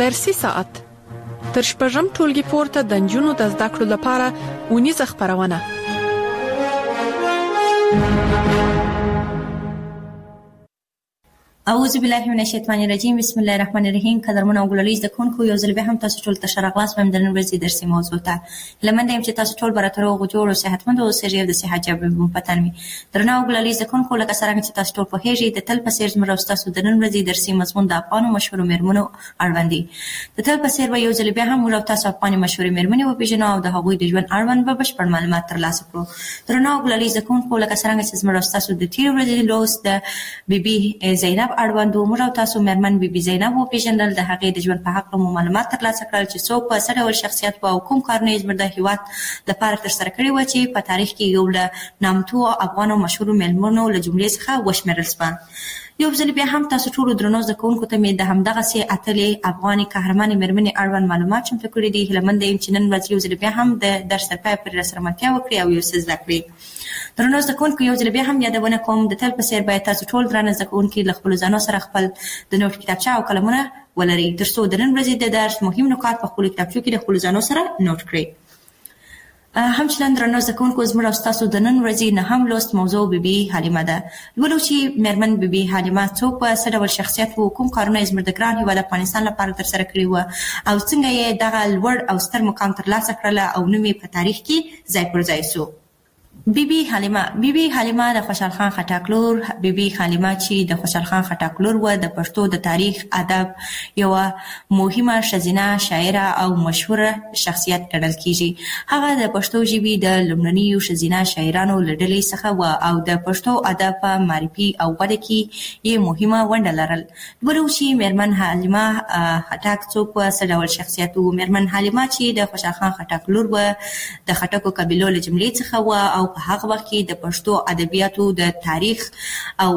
درسي ساعت تر شپږم ټولګي پورته د نجونو د زده کړو لپاره اونیزه خپرونه. اعوذ بالله من الشیطان الرجیم. بسم الله الرحمن الرحیم. قدرمن او ګلالي زده کوونکو، یو ځل بیا هم تاسو ټول ته ښه راغلاست. د نن ورځې درسي موضوع ته هیله مند یم چې تاسو ټول به راته روغ جوړ او صحتمند اوسئ او د صحت جواب مو پتن وي. درنه او ګلالي زده کوونکو، لکه څرنګه چې تاسو ټول پوهیږئ، د تل په څېر زموږ او ستاسو د نن ورځې درسي مضمون د افغانو مشهورو مېرمنو اړوند دی. د تل په څېر به یو ځل بیا هم موږ او تاسو افغاني مشهورې مېرمنې وپېژنو او د هغوی د ژوند اړوند به بشپړ معلومات ترلاسه کړو. درنه او ګلالي زده کوونکو، لکه څرنګه چې زموږ او ستاسو د تېرې ورځې لوست د بیبي زینب اړوند و، موږ او تاسو مېرمن بیبي زینب وپېژندل، د هغې د ژوند په هکله مو معلومات ترلاسه کړل چې څوک په څه ډول شخصیت و او کوم کارونه یې زموږ د هېواد لپاره ترسره کړي وه چې په تاریخ کې یو له نامتو افغانو مشهورو مېرمنو له جملې څخه وشمېرل سوه. یو ځل بیا هم تاسو ټولو درنو زده کوونکو ته مې د همدغسې اتلې افغاني قهرمانې مېرمنې اړوند معلومات چمتو کړي دي. هیله منده یم چې نن ورځ یو ځل بیا هم د درس تر پایه پورې راسره ملتیا وکړي او یو څه زده کړي. درنو زده کوونکو، یو ځل بیا هم یادونه کوم، د تل په څېر باید تاسو ټول درانه زده کوونکي له خپلو ځانو سره خپل د نوټ کتابچه او قلمونه ولرئ، تر څو د نن ورځې د درس مهم نکات په خپلو کتابچو کې د خپلو ځانو سره نوټ کړئ. همچنان درنو زده کوونکو، زموږ او ستاسو د نن ورځې نهم لوست موضوع بیبي حلیمه ده. لولو چې مېرمن بیبي حلیمه څوک و، څه ډول شخصیت و، کوم کارونه یې زموږ د ګران هېواد افغانستان لپاره ترسره کړي وه او څنګه یې دغه لوړ او ستر مقام ترلاسه کړله او نوم یې په تاریخ کې ځای پر ځای سو. بیبي حلیمه د خوشحال خان خټک لور. بیبي حلیمه چې د خوشحال خان خټک لور و، د پښتو د تاریخ ادب یوه مهمه ښځینه شاعره او مشهوره شخصیت ګڼل کیږي. هغه د پښتو ژبې د لومړنیو ښځینه شاعرانو له ډلې څخه و او د پښتو ادب په معرفي او وده کې یې مهمه ونډه لرل. ولو چې مېرمن حلیمه خټک څوک و، څه ډول شخصیت و. مېرمن حلیمه چې د خوشحال خان خټک لور و، د خټکو قبیلو له جملې څخه و او په هغه وخت کې د پښتو ادبیاتو د تاریخ او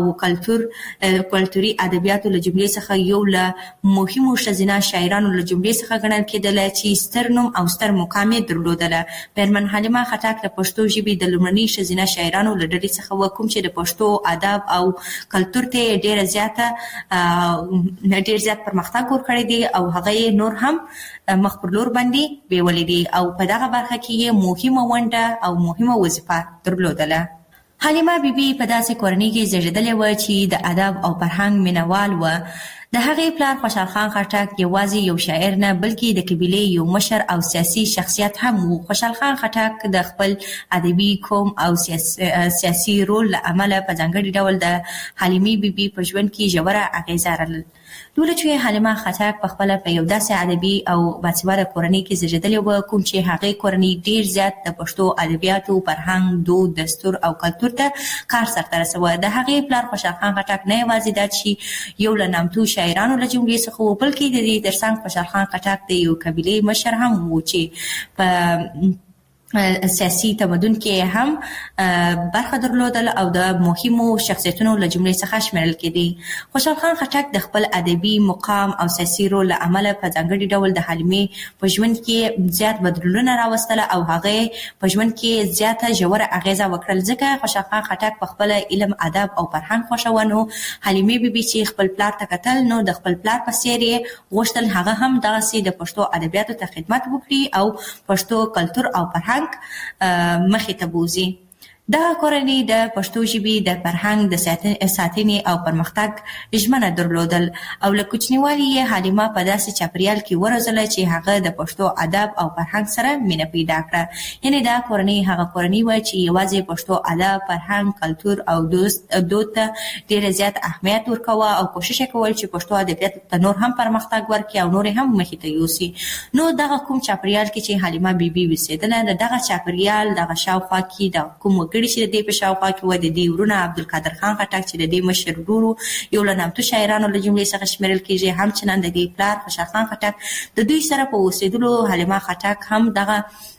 کلتوري ادبیاتو له جملې څخه یو له مهمو ښځینه شاعرانو له جملې څخه ګڼل کېدله چې ستر نوم او ستر مقام یې درلودله. مېرمن حلیمه خټک د پښتو ژبې د لومړني ښځینه شاعرانو له ډلې څخه و، کوم چې د پښتو ادب او کلتور ته یې ډېر زیات پرمختګ ورکړی دی او هغه یې نور هم مخ پر لور باندې بیولې دي او په دغه برخه کې یې مهمه ونډه او مهمه وظیفه درلودله. حلیمه بیبي په داسې کورنۍ کې زیږېدلې وه چې د ادب او فرهنګ مینوال وه. د هغې پلار خوشحال خان خټک یوازې یو شاعر نه بلکې د قبیلې یو مشر او سیاسي شخصیت هم و. خوشحال خان خټک د خپل ادبي، قوم او سیاسي رول له امله په ځانګړي ډول د حلیمې بیبي په ژوند کې ژوره اغیزه لرله. لوله چې حلیمه خټک پخپله په یو داسې ادبي او باسواده کورنۍ کې زیږېدلې وه کوم چې هغې کورنۍ ډېر زیات د پښتو ادبیاتو، فرهنګ، دود، دستور او کلتور ته کار سرته رسوه. د هغې پلار خوشحال خان خټک نه یوازې دا چې یو له نامتو شاعرانو له جملې څخه و، بلکې د دې ترڅنګ خوشحال خان خټک د یو قبیلې مشر هم و چې په سیاسي تمدن کې هم برخه درلودل او د مهمو شخصیتونو له جملې څخه شمیرل کېدی. خوشحال خان خټک د خپل ادبي مقام او سیاسي رول له امله په ځانګړي ډول د حلیمې په ژوند کې زیات بدلونونه راوستله او هغې په ژوند کې زیاته ژوره اغیزه وکړل. ځکه خوشحال خان خټک په خپله علم، ادب او فرهنګ خوښاوه، نو حلیمې بیبي چې خپل پلار ته کتل نو د خپل پلار په څېر یې غوښتل هغه هم دغسې د پښتو ادبیاتو ته خدمت وکړي او پښتو کلتور او فرهنګ مخې ته بوځي. دغه کورنۍ د پښتو ژبې د فرهنګ د ساتنې او پرمختګ ژمنه درلودل او له کوچنیوالي یې حلیمه په داسې چاپریال کې وروزله چې هغه د پښتو ادب او فرهنګ سره مینه پیدا کړه. یعنې دا کورنۍ هغه کورنۍ وه چې یوازې پښتو ادب، فرهنګ، کلتور او دود ته ډېر زیات اهمیت ورکوه او کوشش یې کول چې پښتو ادبیاتو ته نور هم پرمختګ ورکړي او نور هم مخې ته یوسي. نو دغه کوم چاپریال کې چې حلیمه بیبي اوسېدله، د دغه چاپریال دغه شاوخوا کې د کوم چې د دې په شاوخوا کې و د دې ورونه عبدالقادر خان خټک چې د دې مشر ورور یو له نامتو شاعرانو له جملې څخه شمیرل کېږي، همچنان د دې پلار خوشحال خان خټک د دوی سره په اوسېدلو حلیمه خټک هم دغه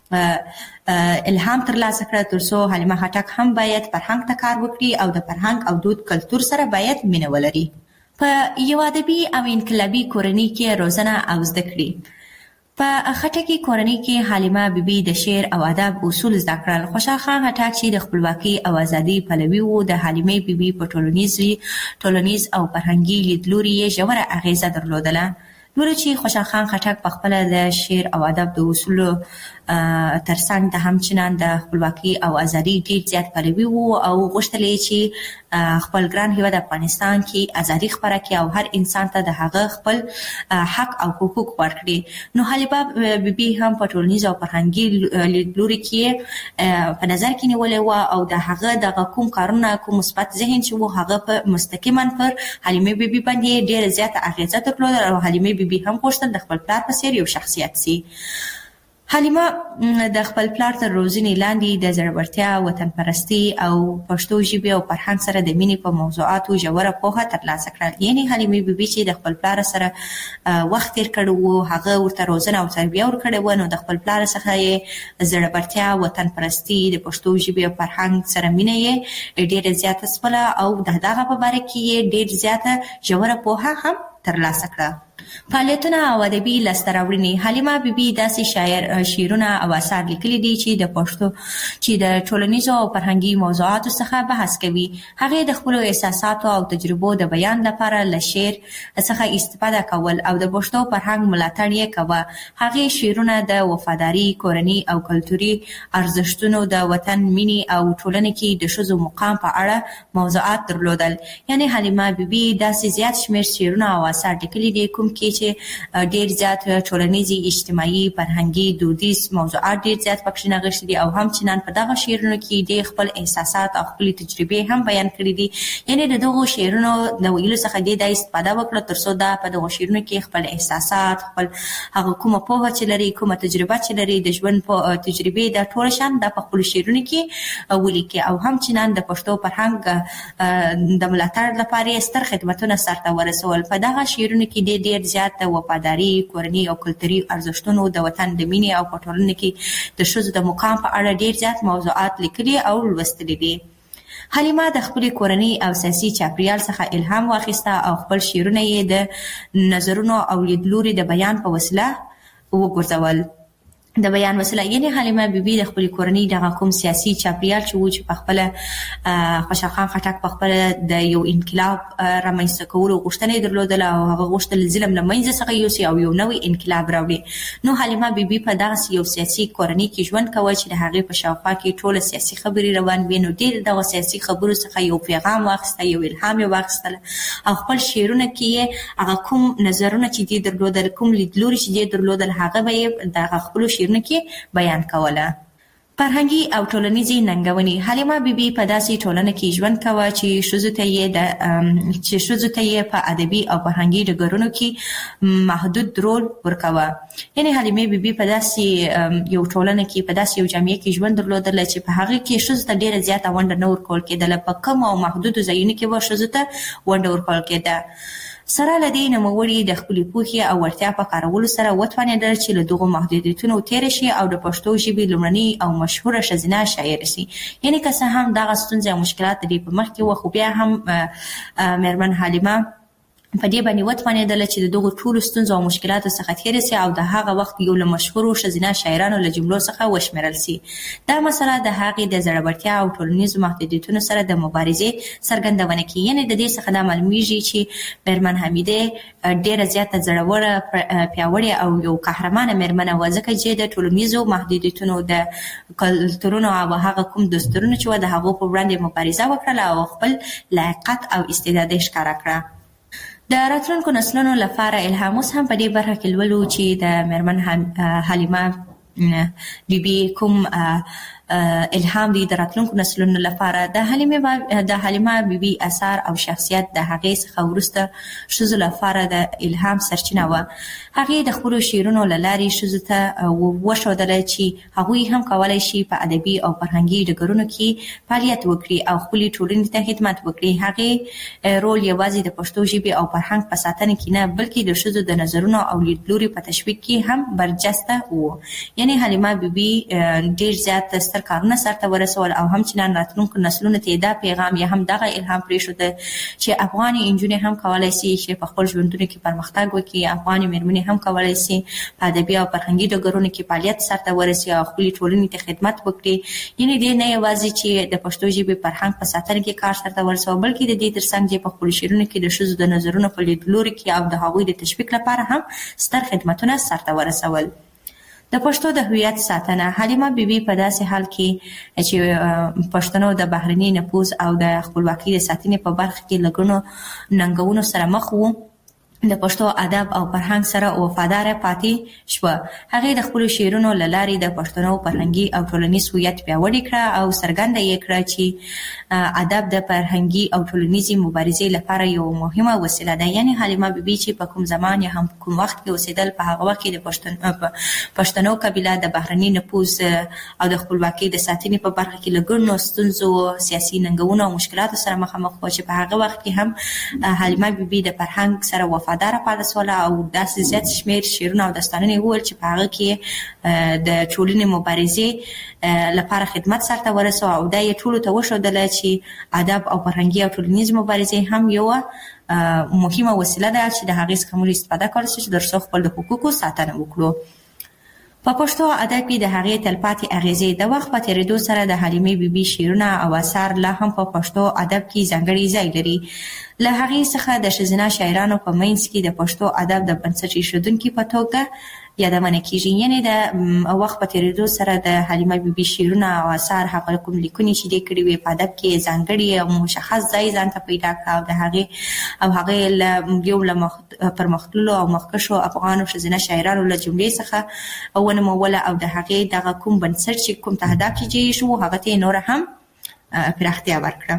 الهام ترلاسه کړه تر څو حلیمه خټک هم باید فرهنګ ته کار وکړي او د فرهنګ او دود کلتور سره باید مینه ولري. په یو ادبي او انقلابي کورنۍ کې روزنه او زده کړې. په خټکي کورنۍ کې حلیمه بیبي د شعر او ادب اصول زده کړل. خوشحال خان خټک چې د خپلواکۍ او ازادۍ پلوي و، د حلیمې بیبي په ټولنیز او فرهنګي لیدلوري یې ژوره اغیزه درلودله. ګورو چې خوشحال خان خټک په خپل د شعر او ادب د اصولو ترڅنګ د همچنان د خپلواکي او ازادي ډیر زیات پلوي وو او غوښتل یې چې خپل ګران هیواد افغانستان کې ازادي خپره کړي او هر انسان ته د هغه خپل حق او حقوق ورکړي. نو حلیمه بیبي هم په ټولنیز او فرهنګي لیدلوري کې په نظر کې نیولې و او د هغه د کوم کارونه کوم مثبت ذهن چې وو هغه په مستقیما پر حلیمه بیبي باندې ډیر زیات اغیزه درلوده او حلیمه بیبي هم غوښتل د خپل پلار په څیر یو شخصیت سي. حلیمه د خپل پلار تر روزنې لاندې د زړورتیا، وطن پرستی او پښتو ژبې او فرهنګ سره د مینې په موضوعاتو ژوره پوهه ترلاسه کړه. یعنی حلیمه بیبي چې د خپل پلار سره وخت تیر کړی وو، هغه ورته روزنه او تربیه ورکړې وه، نو د خپل پلار څخه یې زړورتیا، وطن پرستی، د پښتو ژبې او فرهنګ سره مینه یې ډېره زیاته شوله او د دغه په باره کې یې ډېر زیاته ژوره پوهه هم ترلاسه کړه. فعالیتونه او ادبي لاسته راوړنې. حلیمه بیبي داسې شعرونه او اثار لیکلي دي چې د پښتو چې د ټولنیزو او فرهنګي موضوعاتو څخه بحث کوي. هغې د خپلو احساساتو او تجربو د بیان لپاره له شعر څخه استفاده کول او د پښتو فرهنګ ملاتړ یې کوه. هغې شعرونه د وفاداري، کورني او کلتوري ارزښتونو، د وطن مینې او ټولنې کې د ښځو مقام په اړه موضوعات درلودل. یعنی حلیمه بیبي داسې زیات شمېر شعرونه او اثار لیکلي دي کوم کې چې ډیر زیات ټولنیزي، اجتماعي، فرهنګي، دودیز موضوعات ډیر زیات پکې نغښتي دي او همچنان په دغه شعرونو کې د خپل احساسات او خپل تجربې هم بیان کړي دي. یعنی د دغو شعرونو د ویلو څخه د استفاده وکړه ترڅو دا په دغو شعرونو کې خپل احساسات، خپل هغه کومه پوهه چې لري، کومه تجربه چې لري، د ژوند په تجربې د ټول شان د په خپل شعرونو کې ولیکي او همچنان د پښتو فرهنګ د ملاتړ لپاره ستر خدمتونه سرته ورسول. په دغه شعرونو کې ډیر زیات د وفاداري، کورني او کلتوري ارزښتونو، د وطن د مینې او په ټولنه کې د ښځو د مقام په اړه ډیر زیات موضوعات لیکلي او لوستلي دي. حلیمه د خپلې کورنۍ او سیاسي چاپیریال څخه الهام واخیسته او خپل شعرونه یې د نظرونو او لیدلوري د بیان په وسیله وګرځول. د بیان وسیله یعنی حلیمه بیبي د خپل کورنۍ دغه کوم سیاسي چاپیریال چې په خپل خوشحال خان خټک په خپل د یو انقلاب رامنځته کولو غوښتنه درلودله او هغه غوښتل ظلم له منځه څخه یوسي او یو نوی انقلاب راوړي. نو حلیمه بیبي په دغه یو سیاسي کورنۍ کې ژوند کوي چې د هغې په شاوخوا کې ټوله سیاسي خبرې روان وي. نو ډېر دغه سیاسي خبرو څخه یو پیغام واخیسته، یو الهام یې واخیستله او خپل شعرونه کې هغه کوم نظرونه چې دې درلودل، کوم لیدلوري چې دې درلودل، هغه به یې دغه خپلو شعرونه کې بیان کوله. فرهنګي او ټولنیزې ننګونې. حلیمه بیبي په داسې ټولنه کې ژوند کوه چې ښځو ته یې په ادبي او فرهنګي ډګرونو کې محدود رول ورکوه. یعنې حلیمه بیبي په داسې یو ټولنه کې، په داسې یو جامعه کې ژوند درلودله چې په هغې کې ښځو ته ډېره زیاته ونډه نه ورکول کېدله. په کم او محدودو ځایونو کې به ښځو ته ونډه ورکول کېده. سره له دې نوموړي د خپلې پوهې او وړتیا په کارولو سره وتوانېدل چې له دغو محدودیتونو تېره شي او د پښتو ژبې لومړنۍ او مشهوره ښځینه شاعره شي. یعنې که څه هم دغه ستونزې او مشکلات د دې په مخ کې وه، خو بیا هم مېرمن حلیمه په دې باندې وتوانېدله چې د دغو ټولو ستونزو او مشکلاتو څخه تېره سي او د هغه وخت یو له مشهورو ښځینه شاعرانو له جملو څخه وشمېرل سي. دا مسله د هغې د زړورتیا او ټولنیزو محدودیتونو سره د مبارزې څرګندونه کوي. یعنې د دې څخه دا معلومیږي چې مېرمن حمیدې ډېره زیاته زړوره، پیاوړې او یو قهرمانه مېرمنه وه، ځکه چې د ټولنیزو محدودیتونو، د کلتورونو او هغه کوم دستورونه چې وه د هغو په وړاندې مبارزه وکړله او خپل لایقت او استعداد یې ښکاره کړه. د راتلونکو نسلونو لپاره الهام. اوس هم په دې برخه کې لولو چې د مېرمن حلیمه بیبي کوم الهام دی د راتلونکو نسلونو لپاره. د حلیمه بیبي اثار او شخصیت د هغې څخه وروسته ښځو لپاره د الهام سرچینه وه. هغې د خپلو شعرونو له لارې ښځو ته وښودله چې هغوی هم کولی شي په ادبي او فرهنګي ډګرونو کې فعالیت وکړي او خپلې ټولنې ته خدمت وکړي. هغې رول یوازې د پښتو ژبې او فرهنګ په ساتنه کې نه، بلکې د ښځو د نظرونو او لیدلوري په تشویق کې هم برجسته و. یعنې حلیمه بیبي ډېر زیات ستر مثبت کارونه سرته ورسول او همچنان راتلونکو نسلونو ته دا پیغام یا هم دغه الهام پرېښود چې افغاني نجونې هم کولای شي چې په خپل ژوندونو کې پرمختګ وکړي، افغاني مېرمنې هم کولای شي په ادبي او فرهنګي ډګرونو کې فعالیت سرته ورسوي او خپلې ټولنې ته خدمت وکړي. یعنې دې نه یوازې چې د پښتو ژبې فرهنګ په ساتنه کې کار سرته ورسوي، بلکې د دې ترڅنګ چې په خپلو شعرونو کې د ښځو د نظرونو په لیدلوري کې او د هغوی د تشویق لپاره هم ستر خدمتونه سرته ورسول. د پښتو د هویت ساتنه. حلیمه بیبي په داسې حال کې چې پښتنو د بهرني نفوذ او د خپلواکۍ د ساتنې په برخه کې لګونو ننګونو سره مخ وو، د پښتو ادب او فرهنګ سره وفادار پاتې شوه. هغې د خپلو شعرونو له لارې د پښتنو فرهنګي او ټولنیز هویت پیاوړی کړه او څرګنده یې کړه چې ادب د فرهنګي او ټولنیزې مبارزې لپاره یو مهمه وسیله ده. یعنې حلیمه بیبي چې په کوم زمان یا هم کوم وخت کې اوسېدل، په هغه وخت کې د پښتنو قبیله د بهرني نفوذ او د خپلواکۍ د ساتنې په برخه کې له ګڼو ستونزو، سیاسي ننګونو او مشکلاتو سره مخامخ وه چې په هغه وخت کې هم حلیمه بیبي د فرهنګ سره وفاداره پاتې شوله او داسې زیات شمېر شعرونه او داستانونه یې وویل چې په هغه کې د ټولنې مبارزې لپاره خدمت سرته ورسوه او دا یې ټولو ته وښودله چې ادب او فرهنګي او ټولنیز مبارزې هم یوه مهمه وسیله ده چې د هغې څخه موږ استفاده کولی شو چې تر څو خپل د حقوقو ساتنه وکړو. په پښتو ادب کې د هغې تلپاتې اغیزې. د وخت په تېرېدو سره د حلیمې بیبي شعرونه او اثار لا هم په پښتو ادب کې ځانګړی ځای لري. له هغې څخه د ښځینه شاعرانو په منځ کې د پښتو ادب د بنسټ ایښودونکي په توګه یادونه کېږي. یعنې د وخت په تېرېدو سره د حلیمه بیبي شعرونه او اثار، هغه کوم لیکنې چې دې کړي وې، په ادب کې ځانګړي او مشخص ځای ځان ته پیدا کړه او د هغې یو له پرمختللو او مخکښو افغانو ښځینه شاعرانو له جملې څخه ونوموله او د هغې دغه کوم بنسټ چې کوم تهداب کې جوړ شو، هغه ته یې نوره هم پراختیا ورکړه.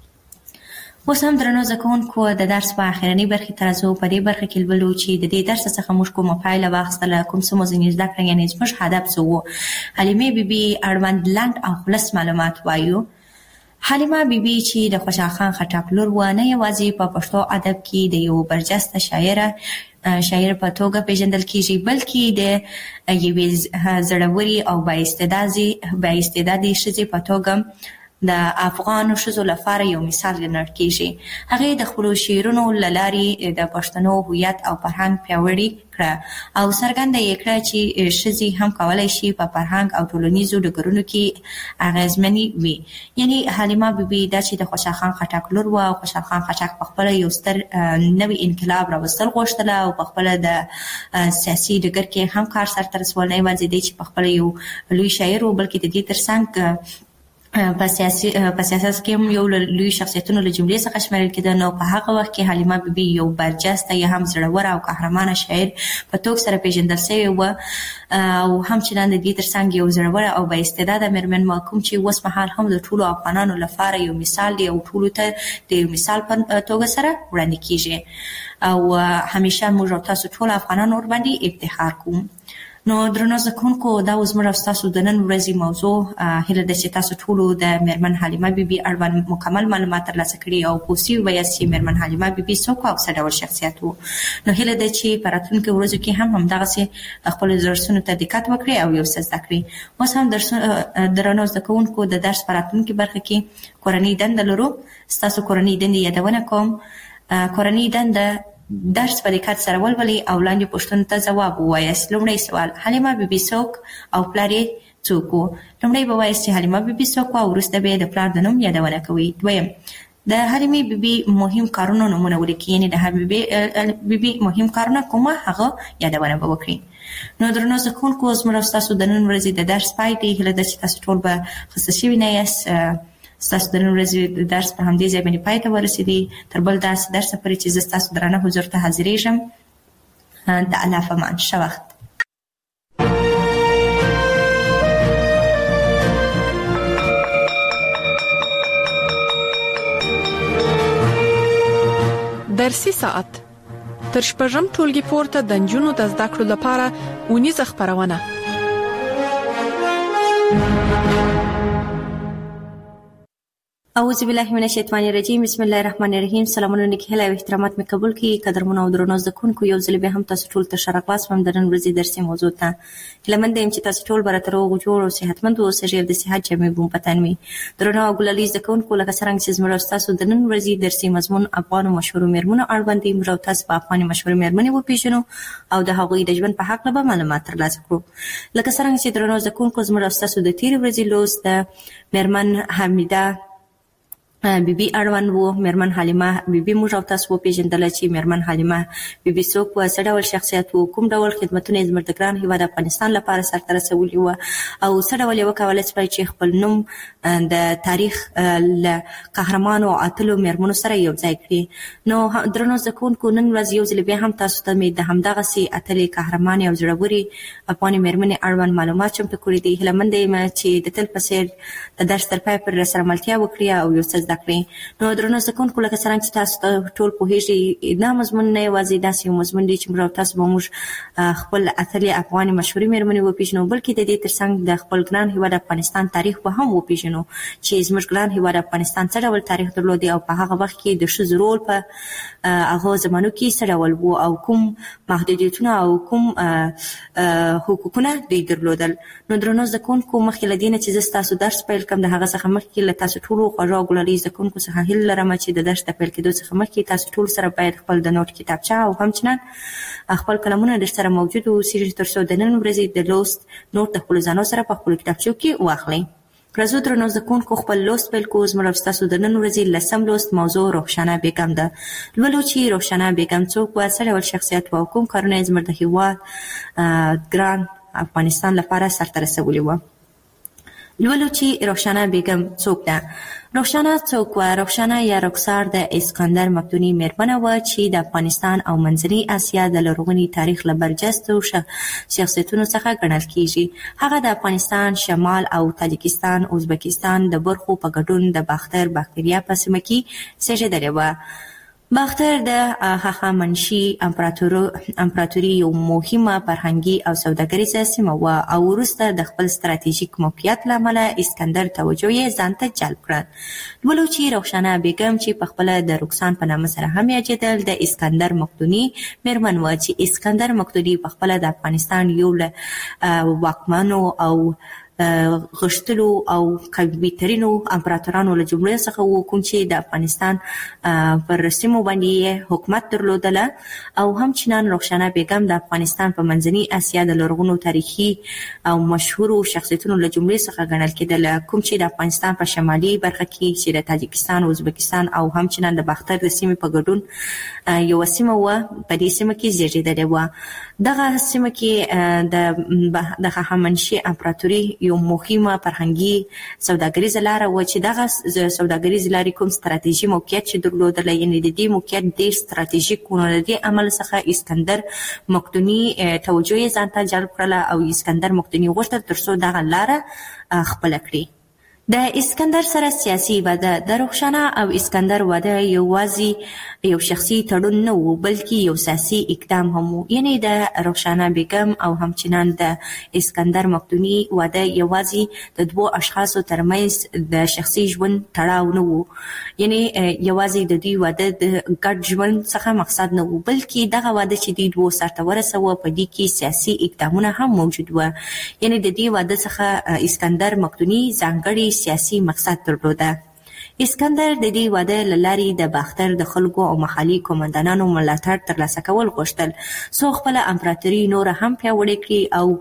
اوس هم درنو زده کوونکو، د درس په اخرنۍ برخې ته راځو. په دې برخه کې لولو چې د دې درس څخه موږ کومه پایله واخیستله، کوم څه مو ځینې زده کړه، یعنې زموږ هدف څه و. حلیمې بیبي اړوند لنډ او خلص معلومات وایو. حلیمه بیبي چې د خوشحال خان خټک لور وه، نه یوازې په پښتو ادب کې د یو برجسته شاعر په توګه پیژندل کېږي، بلکې د یوې زړورې او بااستعدادې ښځې په توګه د افغانو ښځو لپاره یو مثال ګڼل کېږي. هغې د خپلو شعرونو له لارې د پښتنو هویت او فرهنګ پیاوړي کړه او څرګنده یې کړه چې ښځې هم کولی شي په فرهنګ او ټولنیزو ډګرونو کې اغېزمنې وي. یعنې حلیمه بیبي دا چې د خوشحال خان خټک لور وه او خوشحال خان خټک پخپله یو ستر نوی انقلاب راوستل غوښتله او پخپله د سیاسي ډګر کې هم کار سرته رسول. نه یوازې دی چې پخپله یو لوی شاعر و، بلکې د دې ترڅنګ په سیاست کې هم یو لوی شخصیتونو له جملې څخه شمیرل کېده. نو په هغه وخت کې حلیمه بیبي یو برجسته یا هم زړوره او قهرمانه شاعر په توګه سره پیژندل شوې وه او همچنان د دې ترڅنګ یو زړوره او بااستعداده مېرمن وه، کوم چې اوس مهال هم د ټولو افغانانو لپاره یو مثال دی او ټولو ته د یو مثال په توګه سره وړاندې کېږي او همیشه موږ او تاسو ټول افغانان ورباندې افتخار کوو. نو درنو زده کوونکو، دا اوس موږ او ستاسو د نن ورځې موضوع. هیله ده چې تاسو ټولو د مېرمن حلیمه بیبي اړوند مکمل معلومات ترلاسه کړي او پوه سوي به یاست چې مېرمن حلیمه بیبي څوک او څه ډول شخصیت و. نو هیله ده چې په راتلونکو ورځو کې هم همدغسې خپلو درسونو ته دقت وکړئ او یو څه زده کړئ. اوس هم درنو زده کوونکو، د درس په راتلونکې برخه کې کورنۍ دنده لرو. ستاسو کورنۍ دندې یادونه کوم. کورنۍ دنده درس په دقت سره ولولئ او لاندې پوښتنو ته ځواب ووایاست. لومړی سوال: حلیمه بیبي څوک او پلار یې څوک و؟ لومړی به وایاست چې حلیمه بیبي څوک و او وروسته به یې د پلار د نوم یادونه کوئ. دویم: د حلیمې بیبي مهم کارونو نومونه ولیکئ، یعنې د حلیمې بیبي مهم کارونه کومه هغه یادونه به وکړئ. نو درنو زده کوونکو، زموږ او ستاسو د نن ورځې د درس پای دی. هیله ده چې تاسو ټول به خسته شوي نه یاست. ستاسو د نن ورځې درس په همدې ځای باندې پای ته ورسېدی. تر بل داسې درسه پورې چې زه ستاسو درانه حضور ته حاضرېږم. د الله په امان. ښه وخت. درسي ساعت تر شپږم ټولګي پورته د نجونو د زده کړو لپاره اونیزه خپرونه. اعوذ بالله من الشیطان الرجیم بسم الله الرحمن الرحیم. سلامونه نیکی هیله او احترامات مې قبول کړئ. قدرمنو او درنو زده کوونکو، یو ځل بیا هم تاسو ټول ته ښه راغلاست وم د نن ورځې درسي موضوع ته. هیله مند یم چې تاسو ټول به راته روغ جوړ او صحتمند اوسئ او د صحت جامې به مو په تن وي. درنو او ګلالي زده کوونکو، لکه څرنګه چې زموږ او ستاسو د نن ورځې درسي مضمون افغانو مشهورو میرمنو اړوند دی، موږ او تاسو به افغاني مشهورې میرمنې وپېژنو او د هغوی د ژوند په هکله به معلومات ترلاسه کړو. لکه څرنګه چې درنو زده کوونکو، زموږ او ستاسو د تېرې ورځې لوست د میرمن حمیده بیبي اړوند وو. میرمن حلیمه بیبي موږ او تاسو وپېژندله چې میرمن حلیمه بیبي څوک وه، څه ډول شخصیت وو، کوم ډول خدمتونه یې زموږ د ګران هېواد افغانستان لپاره سرته رسولي وه او څه ډول یې وکولی شوی چې خپل نوم د تاریخ له قهرمانو او اتلو میرمنو سره یو ځای کړي. نو درنو زده کوونکو، نن ورځ یو ځل بیا هم تاسو ته مې د همدغسې اتلې قهرمانې او زړورې افغاني میرمنې اړوند معلومات چمتو کړي دي. هیله منده یم چې د تل په څېر د درس تر پایه پورې راسره ملتیا وکړي او یو څه زده کړئ. نو درنو زده کوونکو، لکه څرنګه چې تاسو ټول پوهېږئ، دا مضمون نه یوازې داسې یو مضمون دی چې موږ او تاسو به موږ خپل اتلې افغاني مشهورې میرمنې وپېژنو، بلکې د دې تر څنګ د خپل ګران هېواد افغانستان تاریخ به هم وپېژنو چې زموږ ګران هېواد افغانستان څه ډول تاریخ درلودی او په هغه وخت کې د ښځو رول په هغو زمانو کې څه ډول و او کوم محدودیتونه او کوم حقوقونه دوی درلودل. نو درنو زده کوونکو، مخکې له دې نه چې زه ستاسو درس پیل کړم، د هغه څخه مخکې له تاسو ټولو خوږو او ګلالي زده کوونکو څخه هیله لرم چې د درس د پیل کېدو څخه مخکې تاسو ټول سره باید خپل د نوټ کتابچه او همچنان خپل قلمونه در سره موجود واوسېږي تر څو د نن ورځې د لوست نوټ د خپلو ځانو سره په خپلو کتابچو کې واخلئ. راځو درنو زده کوونکو، خپل لوست پیل کوو. زموږ او ستاسو د نن ورځې 10م لوست موضوع رخشانه بیګم ده. لولو چې رخشانه بیګم څوک وه، څه ډول شخصیت وه او کوم کارونه یې زموږ د هېواد ګران افغانستان لپاره سرته رسولي وه. لولو چې رخشانه بیګم څوک ده. رخشانه څوک وه؟ رخشانه یا رخسار د اسکندر مقدوني میرمنه وه چې د افغانستان او منځنۍ اسیا د لرغوني تاریخ له برجستو شخصیتونو څخه ګڼل کیږي. هغه د افغانستان شمال او تاجکستان ازبکستان د برخو په ګډون د باختر باکتریا په سیمه کې زېږېدلې وه. باختر د هخامنشي امپراتوري یو مهمه فرهنګي او سوداګریزه سیمه وه او وروسته د خپل ستراتیژیک موقعیت له امله اسکندر توجه یې ځان ته جلب کړه. لولو چې رخشانه بیګم چې پخپله د رکسان په نامه سره هم یادېدل، د اسکندر مقدوني میرمن وه چې اسکندر مقدوني پخپله د افغانستان یو له واکمنو او غښتلو او قوي ترینو امپراتورانو له جملې څخه و، کوم چې د افغانستان پر سیمو باندې حکومت درلودله او همچنان رخشانه بیګم د افغانستان په منځنۍ اسیا د لرغونو تاریخي او مشهورو شخصیتونو له جملې څخه ګڼل کېدله، کوم چې د افغانستان په شمالي برخه کې چې د تاجکستان، ازبکستان او همچنان د باختر د سیمې په ګډون یوه سیمه وه، په دې سیمه کې زېږېدلې وه. دغه سیمه کې د هخامنشي امپراتوري یو مهمه فرهنګي سوداګریزه لاره وه چې دغه سوداګریزې لارې کوم ستراتیژي موقعیت چې درلودله، یعنې د دې موقعیت ډېر ستراتیژیک و. نو د دې عمل څخه اسکندر مقدوني توجه یې ځان ته جلب کړله او اسکندر مقدوني غوښتل تر څو دغه لاره خپله کړي. د اسکندر سره سیاسي واده. د رخشانه او اسکندر واده یوازې یو شخصي تړون نه و، بلکې یو سیاسي اقدام هم و. یعنې د رخشانه بیګم او همچنان د اسکندر مقدوني واده یوازې د دوو اشخاصو ترمنځ د شخصي ژوند تړاو نه و، یعنې یوازې د دوی واده د ګډ ژوند څخه مقصد نه و، بلکې دغه واده چې دوی دوو سرته ورسوه په دې کې سیاسي اقدامونه هم موجود وه. یعنې د دې واده څخه اسکندر مقدوني ځانګړي سیاسي مقصد درلوده. اسکندر د دې واده له لارې د باختر د خلکو او محلي قومندانانو ملاتړ ترلاسه کول غوښتل څو خپله امپراتوري نوره هم پیاوړې کړي او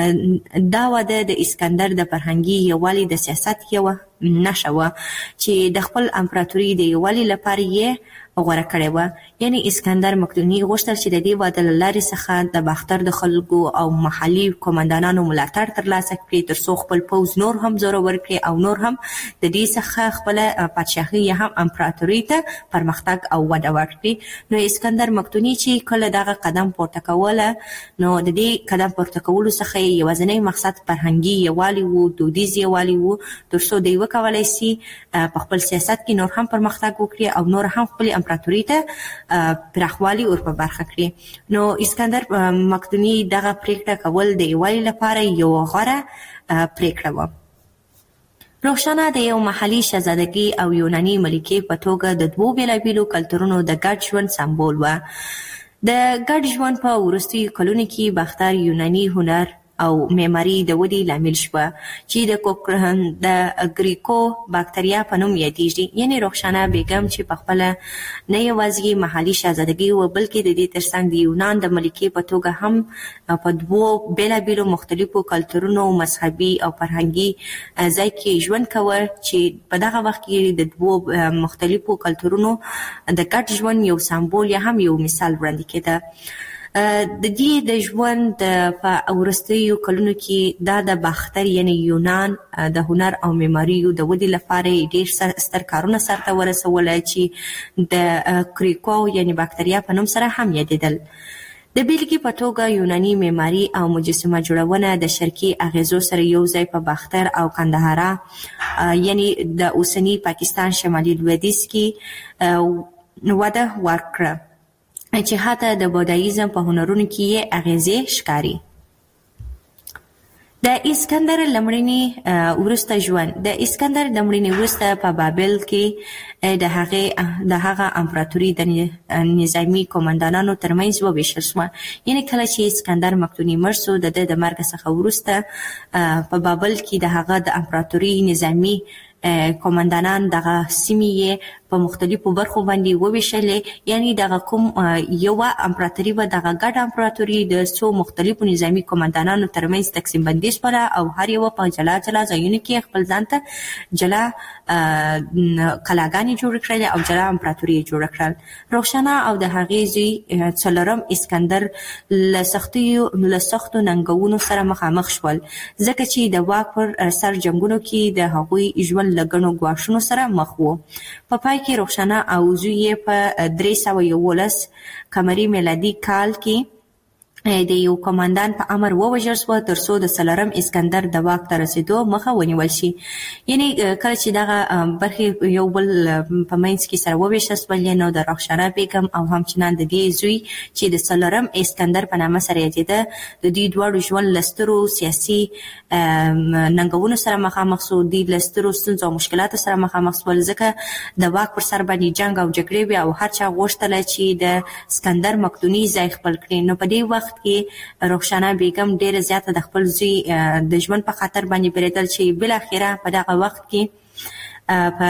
دا واده د اسکندر د فرهنګي یووالي د سیاست یوه نښه وه چې د خپل امپراتوري د یووالي لپاره یې غوره کړې وه. یعنې اسکندر مقدوني غوښتل چې د دې واده له لارې څخه د باختر د خلکو او محلي قومندانانو ملاتړ ترلاسه کړي تر څو خپل پوځ نور هم زورور کړي او نور هم د دې څخه خپله پادشاهي یا هم امپراتوري ته پرمختګ او وده ورکړي. نو اسکندر مقدوني چې کله دغه قدم پورته کوله، نو د دې قدم پورته کولو څخه یوازینی مقصد فرهنګي یووالي و، دودیز یووالي و، تر څو دوی وکولی سي په خپل سیاست کې نور هم پرمختګ وکړي او نور هم خپل امپراتوري ته پراخوالی ور په برخه کړي. نو اسکندر مقدوني دغه پریکړه کول د یووالي لپاره یو غوره پریکړه وه. روښانه د یو محلي شهزادګي او یوناني ملکې په توګه د دوو بېلابېلو کلتورونو د ګډ ژوند سمبول وه. د ګډ ژوند په وروستیو کلونو کې باختر یوناني هنر او معماري د ودې لامل شوه چې د ګریکو باکتریا په نوم یادېږي. یعنې رخشانه بیګم چې په خپله نه یوازې محلي شهزادګي وه بلکې د دې ترڅنګ د یونان د ملکې په توګه هم په دوو بېلابېلو مختلفو کلتورونو مذهبي او فرهنګي ځای کې ژوند کوه چې په دغه وخت کې د دوو مختلفو کلتورونو د ګډ ژوند یو سمبول یا هم یو مثال وړاندې کېده. د دې د ژوند په وروستیو کلونو کې دا د باختر یعنی یونان د هنر او معماریو د ودې لپاره ډېر ستر کارونه سرته ورسول چې د کریکو یعنی باکتریا په نوم سره هم یادېدل. د بیلګې په توګه یوناني معماري او مجسمه جوړونه د شرقي اغیزو سره یو ځای په باختر او کندهارا یعنی د اوسني پاکستان شمالي لویدیځ کې وده ورکړه چې حتی د بودایزم په هنرونو کې یې اغیزې ښکاري. د اسکندر لمړني وروسته ژوند. د اسکندر لمړني وروسته په بابل کې د هغه امپراتوري د نظامي قومندانانو ترمنځ وویشل شوه. یعنې کله چې اسکندر مقدوني مړ شو د ده د مرګ څخه وروسته په بابل کې د هغه د امپراتوري نظامي قومندانان دغه سیمې یې په مختلفو برخو باندې وویشلې. یعنی دغه کوم یوه امپراتوري به دغه ګډه امپراتوري د څو مختلفو نظامي قومندانانو ترمنځ تقسیم بندي شوله او هر یوه په جلا جلا ځایونو کې خپل ځان ته جلا کلاګانې جوړې کړلې او جلا امپراتوري یې جوړه کړل. روښانه او د هغې زوی څلورم اسکندر له سختو ننګونو سره مخامخ شول ځکه چې د واک پر سر جنګونو کې د هغوی ژوند له ګڼو ګواښونو سره مخ و. په پای کې روښانه او زوی یې په 311 قمري میلادي کال کې د یو قومندان په امر ووژل شوه تر څو د څلورم اسکندر د واک ته رسېدو مخه ونیول شي. یعنې کله چې دغه برخې یو بل په منځ کې سره وویشل شول نو د رخشانه بیګم او همچنان د دې زوی چې د څلورم اسکندر په نامه سره یادېده د دوی دواړو ژوند له سترو سیاسي ننګونو سره مخامخ شو. دوی له سترو ستونزو او مشکلاتو سره مخامخ شول ځکه د واک پر سر باندې جنګ او جګړې وې او هر چا غوښتله چې د اسکندر مقدوني ځای خپل کړي. نو په دې وخت کې رخشانه بیګم ډیره زیاته د خپل زوی د ژوند په خاطر باندې بریدل چې بالاخره په دغه وخت کې په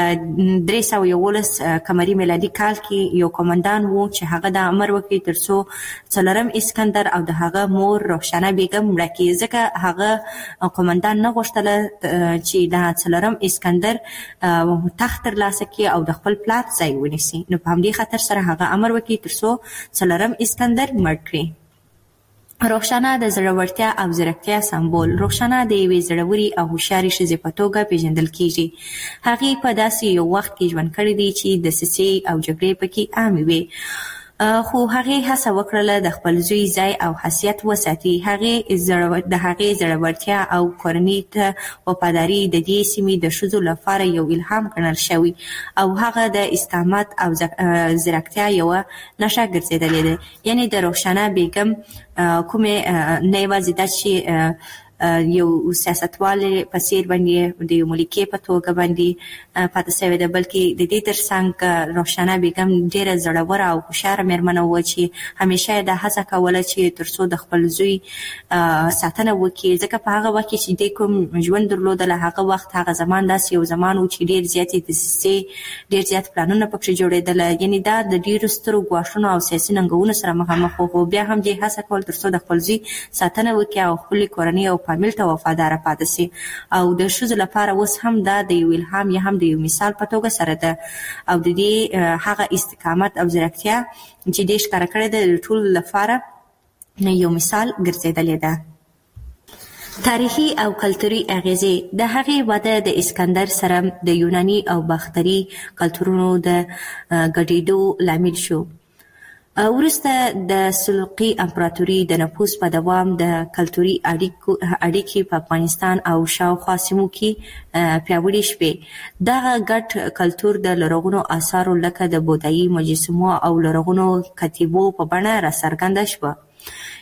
311 قمري میلادي کال کې یو قومندان و چې هغه د امر وکړي تر څو څلورم اسکندر او د هغه مور رخشانه بیګم مړه کړي ځکه هغه قومندان نه غوښتله چې د څلورم اسکندر تخت ترلاسه کړي او د خپل پلار ځای ونیسي. نو په همدې خاطر سره هغه امر وکړي تر څو څلورم اسکندر مړ کړي. رخشانه د زړورتیا او ځیرکتیا سمبول. رخشانه د یوې زړورې او هوښیارې ښځې په توګه پیژندل کیږي. هغې په داسې یو وخت کې ژوند کړی دی چې دسیسې او جګړې پکې عامې وې خو هغې هڅه وکړله د خپل زوی ځای او حیثیت وساتي. د هغې زړورتیا او کورنۍ ته وفاداري د دې سیمې د ښځو لپاره یو الهام ګڼل شوی او هغه د استقامت او زیرکتیا یوه نښه ګرځېدلې ده. یعنې د رخشانه بیګم کومې نه یوازې دا چې یو سیاستوالې په څېر باندې د یو ملکې په توګه باندې پاتې شوې ده بلکې د دې ترڅنګ رخشانه بیګم ډېره زړوره او هوښیاره مېرمنه وه چې همیشه یې دا هڅه کوله چې تر څو د خپل زوی ساتنه وکړي ځکه په هغه وخت کې چې دی کوم ژوند درلودله هغه وخت هغه زمان داسې یو زمان و چې ډېر زیاتې دسیسې ډېر زیات پلانونه پکې جوړېدله. یعنې دا د ډېرو سترو ګواښونو او سیاسي ننګونو سره مخامخ و خو بیا هم دې هڅه کول تر څو د خپل زوی ساتنه وکړي او خپلې کورنۍ او فامیل ته وفاداره پاتې شي. او د ښځو لپاره اوس هم دا د یو الهام یا هم د یو مثال په توګه سره ده او د دې هغه استقامت او زیرکتیا چې دې ښکاره کړې ده د ټولو لپاره یو مثال ګرځېدلې ده. تاریخي او کلتوري اغیزې. د هغې وده د اسکندر سره د یوناني او باختري کلتورونو د ګډېدو لامل شو. وروسته د سلجوقي امپراتوري د نفوذ په دوام د کلتوري اړیکې په افغانستان او شاوخوا سیمو کې پیاوړې شوې. دغه ګډ کلتور د لرغونو آثارو لکه د بودایي مجسمو او لرغونو کتیبو په بڼه راڅرګنده شوه.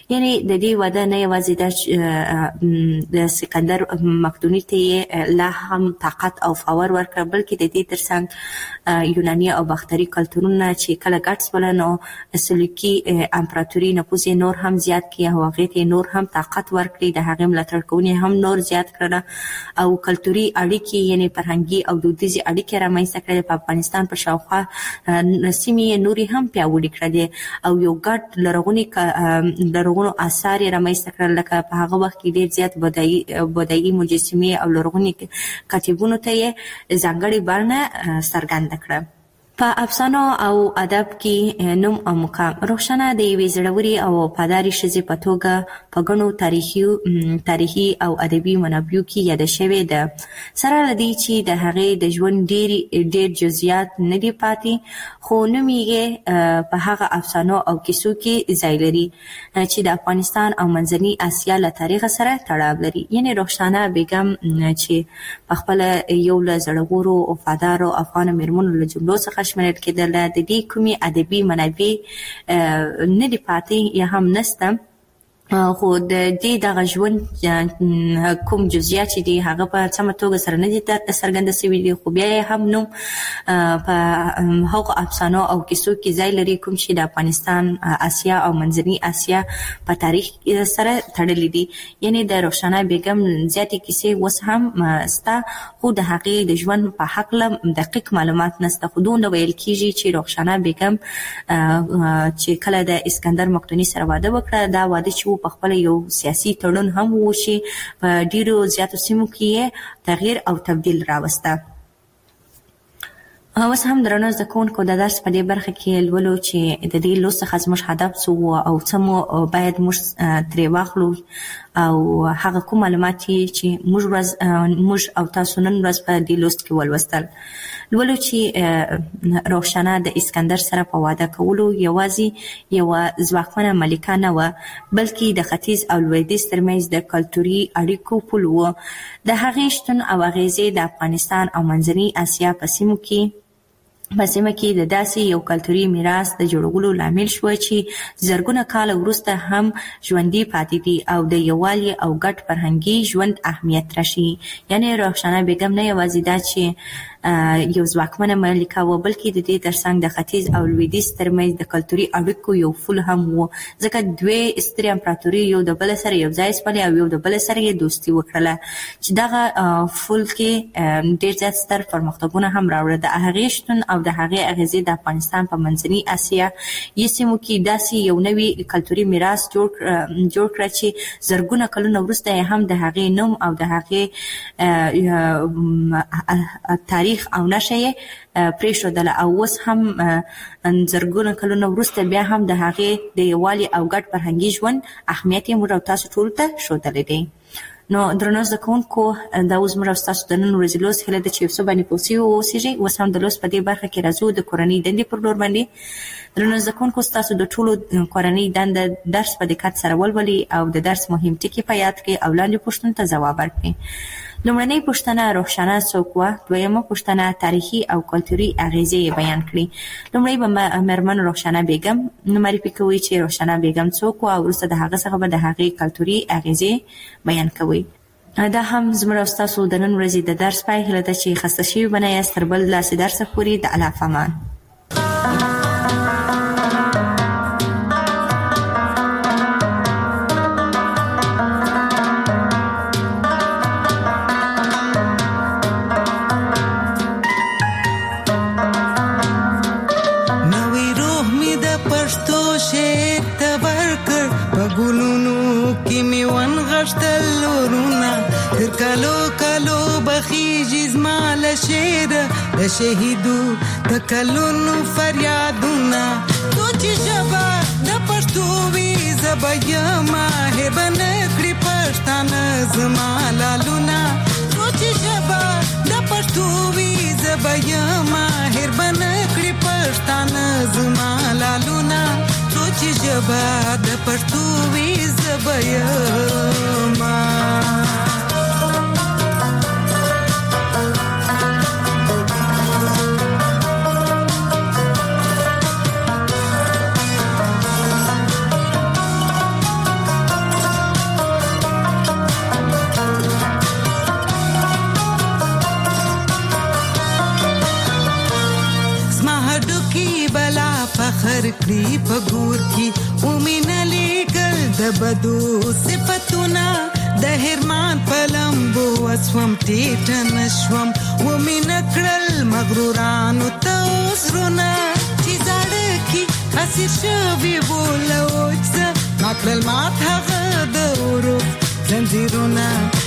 یعنی د دې واده نه یوازې د سکندر مقدوني ته لا هم طاقت او فاور ورکړ، بلکې د دې ترڅنګ یوناني او باختري کلتورونه چې کله ګډ شول نو سلوکي امپراتوري نفوذ نور هم زیات کړ او هغې ته نور هم طاقت ورکړي، د هغې ملاتړ کوونکي هم نور زیات کړل او کلتوري اړیکې یعنې فرهنګي او دودیزې اړیکې رامنځته کړې. په افغانستان په شاوخوا سیمې نورې هم پیاوړې کړلې او یو ګډ لرغونو آثار یې رامنځته کړل، لکه په هغه وخت کې ډېر زیات بودایي مجسمې او لرغوني کتیبونو ته یې ځانګړې بڼه څرګنده کړه. په افسانو او ادب کې نوم او مقام روښانه د یوې زړورې او وفادارې ښځې په توګه په ګڼو تاریخي او ادبي منابعو کې یاده شوې ده، سره له دې چې د هغې د ژوند ډېر جزئیات نه دي پاتې، خو نوم یې په هغه افسانو او کیسو کې ځای لري چې د افغانستان او منځنۍ اسیا له تاریخ سره تړاو لري. یعنې روښانه بیګم چې په خپله یو له زړورو وفادارو افغانو مېرمنو له جملو څخه شمېرل کېدله، د دې کومې ادبي منابع نه دي پاتې یا هم نشته، خو د دې دغه ژوند کوم جزئیات چې دي هغه په سمه توګه سره نه دي څرګنده شوي دي، خو بیا یې هم نوم په هغو افسانو او کیسو کې ځای لري کوم چې د افغانستان، اسیا او منځنۍ اسیا په تاریخ سره تړلي دي. یعنې د روښانه بیګم زیاتې کیسې اوس هم شته، خو د هغې د ژوند په هکله دقیق معلومات نشته، خو دومره ویل کېږي چې روښانه بیګم چې کله د اسکندر مقدوني سره واده وکړه، دا واده چې په خپل یو سیاسي تړون هم وشي، په ډیرو زیاتو سیمو کې تغییر او تبدیل راوسته. اوس هم درنو زده کوونکو د درس په دې برخه کې لولو چې د دې لوست څخه زموږ هدف څه و او څه مو باید موږ ترې واخلو او هغه کوم معلومات چې موږ او تاسو نن ورځ په دې لوست کې ولوستل. لولو چې روښانه د اسکندر سره په واده کولو یوازې یوه ځواکمنه ملکه نه وه، بلکې د ختیځ او لویدیځ ترمنځ د کلتوري اړیکو پل و. د هغې شتون او اغیزې د افغانستان او منځنۍ اسیا په سیمه کې د داسې یو کلتوري میراث د جوړولو لامل شوه چې زرګونه کاله وروسته هم ژوندي پاتې دي او د یووالي او ګډ فرهنګي ژوند اهمیت راشي. یعنې روښانه بیګم نه یوازې دا چې یو ځواکمنه ملکه وه، بلکې د دې ترڅنګ د ختیځ او لویدیځ ترمنځ د کلتوري اړیکو یو پل هم و، ځکه دوې سترې امپراتوري یو د بل سره یو ځای شولې او یو د بل سره یې دوستي وکړله چې دغه پل کې ډېر زیات ستر پرمختګونه هم راوړل. د هغې شتون او د هغې اغیزې د افغانستان په منځنۍ اسیا یې سیمو کې داسې یو نوی کلتوري میراث جوړ کړه چې زرګونه کلونه وروسته یې هم د هغې نوم او د هغې تاریخ او نښه یې پرېښودله او اوس هم زرګونه کلونه وروسته بیا هم د هغې د یووالي او ګډ فرهنګي ژوند اهمیت یې موږ او تاسو ټولو ته ښودلی دی. نو درنو زده کوونکو، دا اوس موږ او ستاسو د نن ورځې لوست هیله ده چې یو څه باندې پوه سوي واوسېږئ. اوس هم د لوست په دې برخه کې راځو د کورنۍ دندې پر لور باندې. درنو زده کوونکو، ستاسو د ټولو کورنۍ دنده درس په دقت سره ولولئ او د درس مهم ټکي په یاد کړئ او لاندې پوښتنو ته ځواب ورکړئ. لومړنۍ پوښتنه روښانه څوک وه؟ دویمه پوښتنه تاریخي او کلتوري اغیزې یې بیان کړي. لومړی به مېرمن روښانه بیګم معرفي کوئ چې روښانه بیګم څوک وه او وروسته د هغه څخه به د هغې کلتوري اغیزې بیان کوئ. دا هم زموږ او ستاسو د نن ورځې د درس پای هیله ده چې خسته شوي به نه یاست. تر بل داسې درسه پورې د الله په امان. د شهیدو د کلونو فریادونه سوچ ژبه د پښتو وي زبه یما هبنه کړی پښتانه زما لالونه سوچ ژبه د پښتو وي زبه یما هبنه کړی پښتانه زما لالونه سوچ ژبه د پښتو وي زبه یما. فخر کړی په ګور کې ومینه لګل د بدو صفاتونه د هرمان پلمبو وسوم ټیټ نشوم ومینه کړل مغرورانو ته وسرونه چې زړه کې اسیر شوی بولوځه ناکرل مات هغه د ورو زنجیرونه